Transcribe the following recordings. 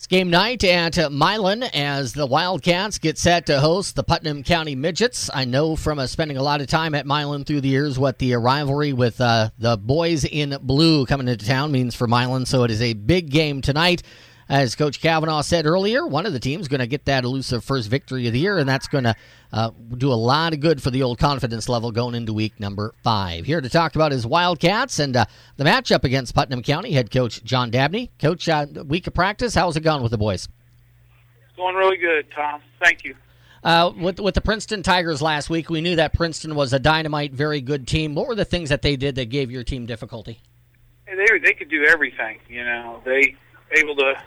It's game night at Milan as the Wildcats get set to host the Putnam County Midgets. I know from spending a lot of time at Milan through the years what the rivalry with the boys in blue coming into town means for Milan, so it is a big game tonight. As Coach Kavanaugh said earlier, one of the teams going to get that elusive first victory of the year, and that's going to do a lot of good for the old confidence level going into week number 5. Here to talk about his Wildcats and the matchup against Putnam County, head coach John Dabney. Coach, week of practice, how's it gone with the boys? It's going really good, Tom. Thank you. With the Princeton Tigers last week, we knew that Princeton was a dynamite, very good team. What were the things that they did that gave your team difficulty? They could do everything. They able to.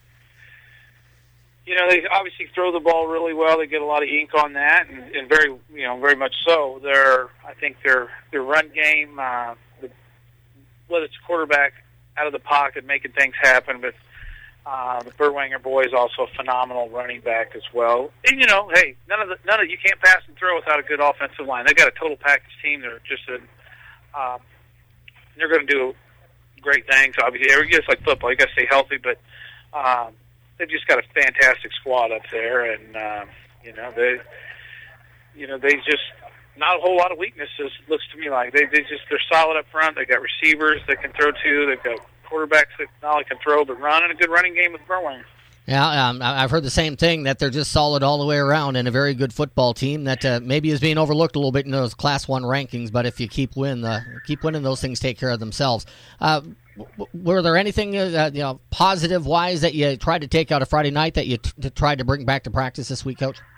They obviously throw the ball really well. They get a lot of ink on that, and very much so. I think their run game, whether it's quarterback out of the pocket making things happen, but the Berwanger boys also a phenomenal running back as well. And hey, none of you can't pass and throw without a good offensive line. They got a total package team. They're just they're going to do great things. Obviously, it's like football. You got to stay healthy, but. They've just got a fantastic squad up there, and they just not a whole lot of weaknesses. Looks to me like they're solid up front. They got receivers that can throw too. They've got quarterbacks that not only can throw but run, and a good running game with Berwanger. Yeah, I've heard the same thing, that they're just solid all the way around and a very good football team that maybe is being overlooked a little bit in those Class 1 rankings, but if you keep winning, those things take care of themselves. Were there anything positive-wise that you tried to take out of Friday night that you tried to bring back to practice this week, Coach?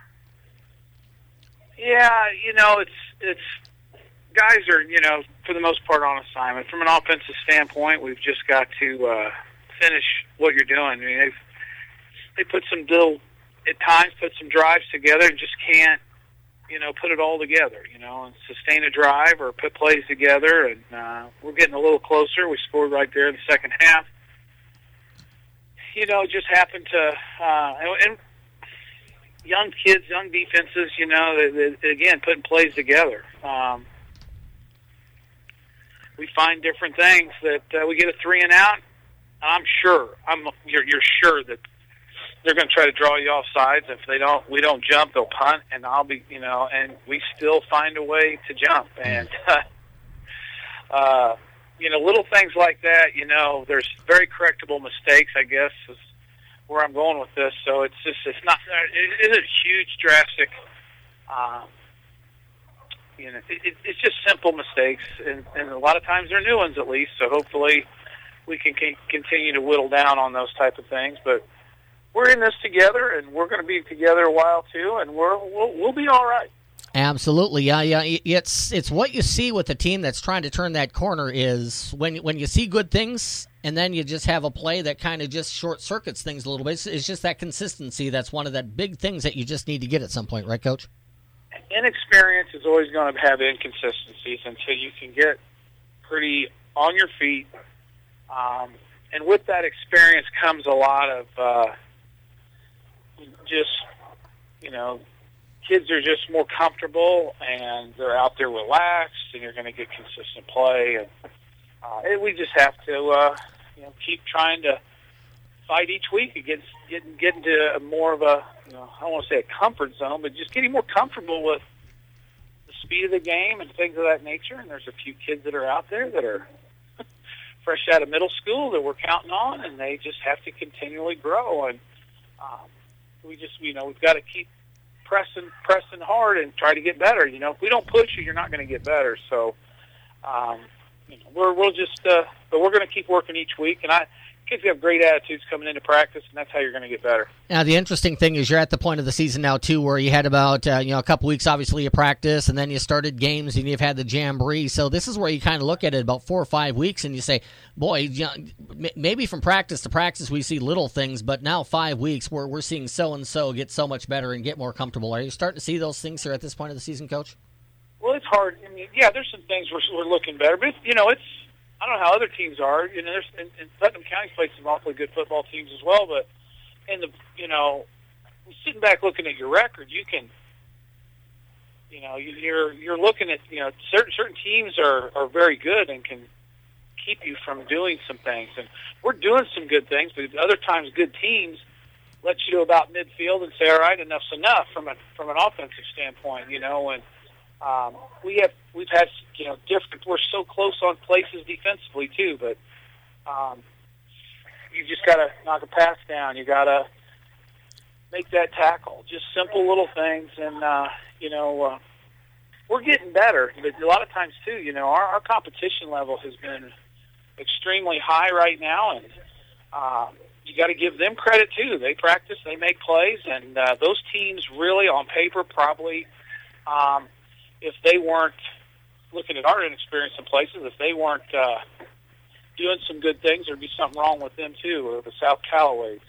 Yeah, it's guys are, for the most part on assignment. From an offensive standpoint, we've just got to finish what you're doing. I mean, they put some drives together and just can't, put it all together, and sustain a drive or put plays together. And we're getting a little closer. We scored right there in the second half. Just happened to, and young kids, young defenses, they, again, putting plays together. We find different things that we get a 3 and out. You're sure that they're going to try to draw you off sides. If we don't jump, they'll punt, and I'll be, and we still find a way to jump. And, little things like that, there's very correctable mistakes, I guess, is where I'm going with this. So it isn't huge, drastic, it's just simple mistakes, and a lot of times they're new ones at least, so hopefully we can continue to whittle down on those type of things. But we're in this together, and we're going to be together a while too, and we'll be all right. Absolutely, yeah. It's what you see with a team that's trying to turn that corner is when you see good things, and then you just have a play that kind of just short circuits things a little bit. It's just that consistency. That's one of the big things that you just need to get at some point, right, Coach? Inexperience is always going to have inconsistencies until you can get pretty on your feet, and with that experience comes a lot of kids are just more comfortable, and they're out there relaxed, and you're going to get consistent play. And we just have to, keep trying to fight each week against get into a more of a, I don't want to say a comfort zone, but just getting more comfortable with the speed of the game and things of that nature. And there's a few kids that are out there that are fresh out of middle school that we're counting on, and they just have to continually grow. And we've got to keep pressing hard and try to get better. If we don't push you, you're not going to get better. So, we're just, but we're going to keep working each week. And kids have great attitudes coming into practice, and that's how you're going to get better. Now, the interesting thing is you're at the point of the season now, too, where you had about, a couple weeks, obviously, of practice, and then you started games, and you've had the Jamboree. So this is where you kind of look at it about 4 or 5 weeks, and you say, boy, maybe from practice to practice we see little things, but now 5 weeks we're seeing so-and-so get so much better and get more comfortable. Are you starting to see those things here at this point of the season, Coach? Well, it's hard. I mean, yeah, there's some things we're looking better, but, it's I don't know how other teams are. And Putnam County's played some awfully good football teams as well. But sitting back looking at your record, you can, you're looking at certain teams are very good and can keep you from doing some things. And we're doing some good things, but other times good teams let you to about midfield and say, all right, enough's enough from an offensive standpoint, and we've had different. We're so close on places defensively too, but you just got to knock a pass down. You got to make that tackle. Just simple little things, and we're getting better. But a lot of times too, our competition level has been extremely high right now, and you got to give them credit too. They practice, they make plays, and those teams really, on paper, probably, if they weren't looking at our inexperience in places, if they weren't doing some good things, there'd be something wrong with them too, or the South Callaways,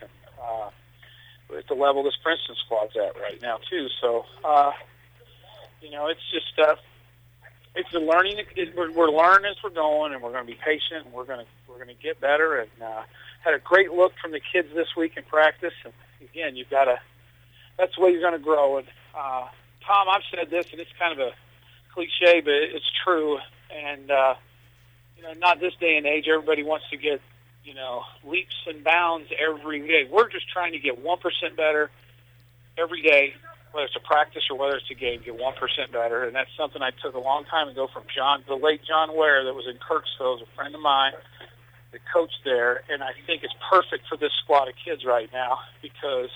and at the level this Princeton squad's at right now too. So, it's just it's a learning. We're learning as we're going, and we're going to be patient, and we're going to get better. And had a great look from the kids this week in practice. And again, that's the way you're going to grow. And Tom, I've said this, and it's kind of a cliche, but it's true. And not this day and age. Everybody wants to get leaps and bounds every day. We're just trying to get 1% better every day, whether it's a practice or whether it's a game. Get 1% better, and that's something I took a long time ago from the late John Ware, that was in Kirksville, a friend of mine, the coach there, and I think it's perfect for this squad of kids right now because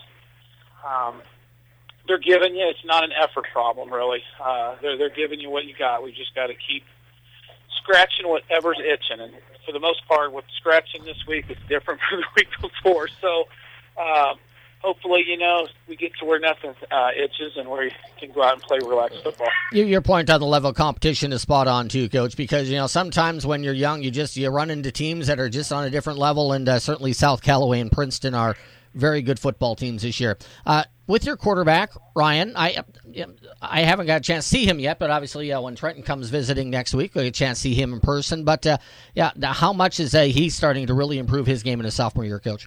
they're giving you. It's not an effort problem, really. They're giving you what you got. We just got to keep scratching whatever's itching, and for the most part, what's scratching this week is different from the week before. So hopefully, we get to where nothing itches and where you can go out and play relaxed football. Your point on the level of competition is spot on too, Coach, because sometimes when you're young, you run into teams that are just on a different level, and certainly South Callaway and Princeton are very good football teams this year. With your quarterback, Ryan, I haven't got a chance to see him yet, but obviously when Trenton comes visiting next week, we'll get a chance to see him in person. But, how much is he starting to really improve his game in his sophomore year, Coach?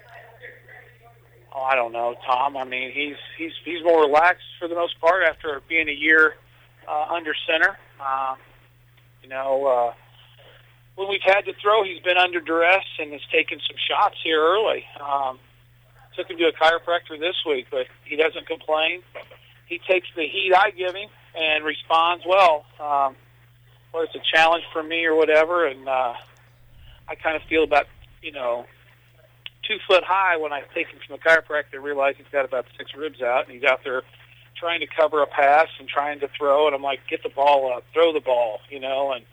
Oh, I don't know, Tom. I mean, he's more relaxed for the most part after being a year under center. When we've had to throw, he's been under duress and has taken some shots here early. Took him to a chiropractor this week, but he doesn't complain. He takes the heat I give him and responds well. Whether it's a challenge for me or whatever, and I kind of feel about 2 foot high when I take him from the chiropractor. Realize he's got about 6 ribs out, and he's out there trying to cover a pass and trying to throw. And I'm like, get the ball up, throw the ball, and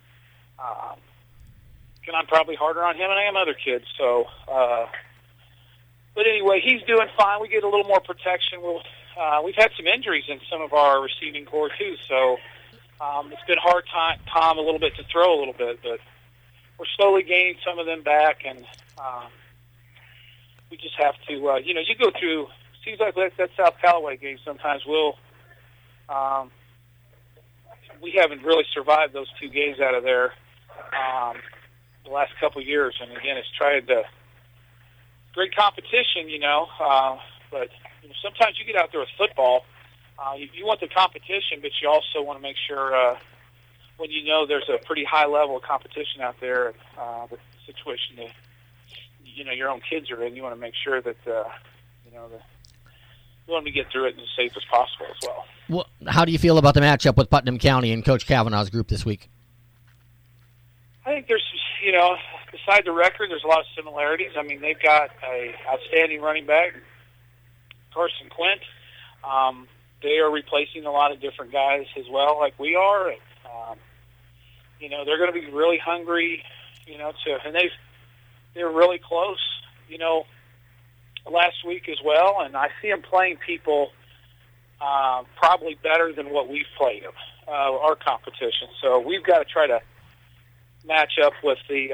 I'm probably harder on him than I am other kids. So. But anyway, he's doing fine. We get a little more protection. We've had some injuries in some of our receiving corps, too, so it's been hard time, Tom, a little bit to throw a little bit, but we're slowly gaining some of them back, and we just have to, you go through, seems like that South Callaway game sometimes we haven't really survived those 2 games out of there the last couple of years, and again, it's tried to, great competition, but sometimes you get out there with football, you want the competition, but you also want to make sure when there's a pretty high level of competition out there, the situation that your own kids are in, you want to make sure that you want to get through it as safe as possible as well. Well, how do you feel about the matchup with Putnam County and Coach Kavanaugh's group this week? I think there's, beside the record, there's a lot of similarities. I mean, they've got a outstanding running back, Carson Quint. They are replacing a lot of different guys as well, like we are. And, they're going to be really hungry, and they're really close, last week as well. And I see them playing people probably better than what we've played them, our competition. So we've got to try to match up with the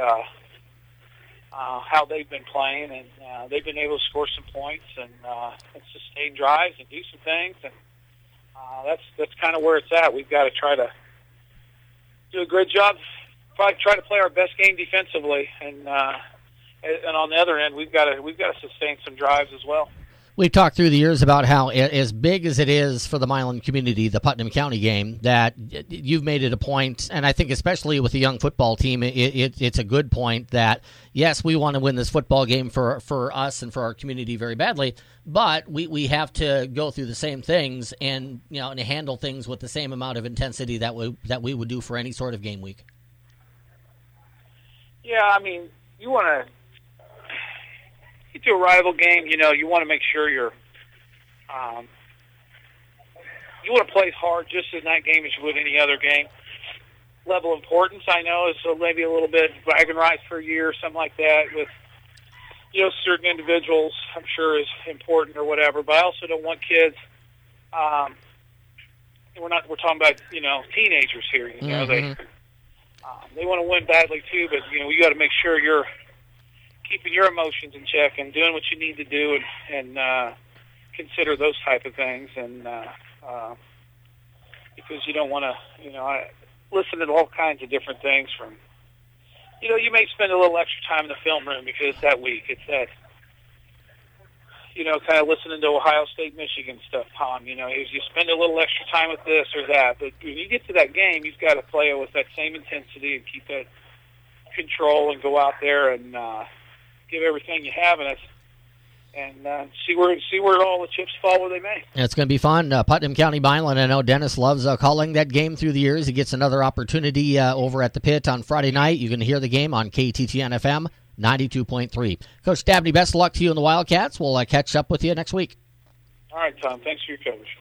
how they've been playing, and they've been able to score some points and sustain drives and do some things, and that's kind of where it's at. We've got to try to do a great job, probably try to play our best game defensively, and on the other end, we've got to sustain some drives as well. We've talked through the years about how, as big as it is for the Milan community, the Putnam County game, that you've made it a point, and I think especially with the young football team, it's a good point that, yes, we want to win this football game for us and for our community very badly, but we have to go through the same things and and handle things with the same amount of intensity that we would do for any sort of game week. Yeah, I mean, you want to get to a rival game. You want to make sure you want to play hard just in that game as you would any other game. Level of importance, I know, is maybe a little bit bragging rights for a year or something like that with certain individuals. I'm sure is important or whatever, but I also don't want kids. We're talking about teenagers here. They want to win badly too, but you got to make sure you're keeping your emotions in check and doing what you need to do and consider those type of things, and because you don't want to, I listen to all kinds of different things from, you may spend a little extra time in the film room because it's that week. It's that, kind of listening to Ohio State, Michigan stuff, Tom. You spend a little extra time with this or that, but when you get to that game, you've got to play it with that same intensity and keep that control and go out there and give everything you have in it, and see where all the chips fall where they may. It's going to be fun. Putnam County Milan. I know Dennis loves calling that game through the years. He gets another opportunity over at the pit on Friday night. You can hear the game on KTTN FM 92.3. Coach Dabney, best of luck to you and the Wildcats. We'll catch up with you next week. All right, Tom. Thanks for your coverage.